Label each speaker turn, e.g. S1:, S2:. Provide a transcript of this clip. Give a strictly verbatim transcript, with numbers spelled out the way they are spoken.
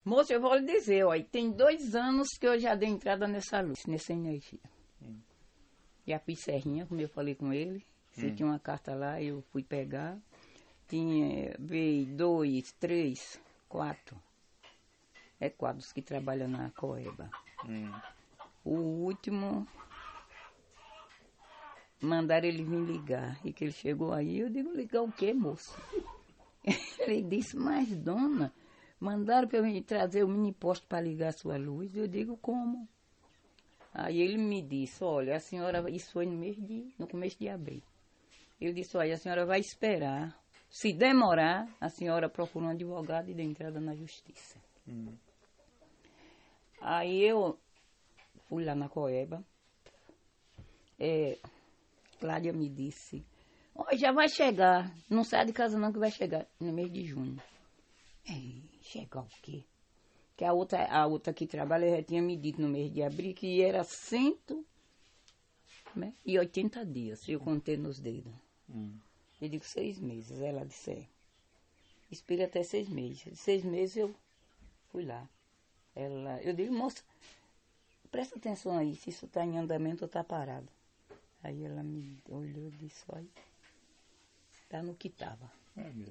S1: Moço, eu vou lhe dizer, ó, tem dois anos que eu já dei entrada nessa luz, nessa energia. Hum. E a Serrinha, como eu falei com ele, se hum. tinha uma carta lá, eu fui pegar. Tinha, veio dois, três, quatro. É quatro que trabalham na Coeba. Hum. O último, mandaram ele vir ligar. E que ele chegou aí, eu digo, ligar o quê, moço? Ele disse, mas dona, mandaram para eu trazer o mini poste para ligar a sua luz. Eu digo, como? Aí ele me disse, olha, a senhora, isso foi no mês de, no começo de abril. Eu disse, olha, a senhora vai esperar. Se demorar, a senhora procura um advogado e dê entrada na justiça. Hum. Aí eu fui lá na Coeba. É, Cláudia me disse, oh, já vai chegar. Não sai de casa não que vai chegar no mês de junho. Ei, chegar o quê? Que a outra, a outra que trabalha já tinha me dito no mês de abril que era cento e oitenta dias. Eu contei nos dedos. Hum. Eu digo seis meses. Ela disse, é. Espere até seis meses. Seis meses eu fui lá. Ela, eu digo, moça, presta atenção aí, se isso está em andamento ou está parado. Aí ela me olhou e disse, olha, está no que estava.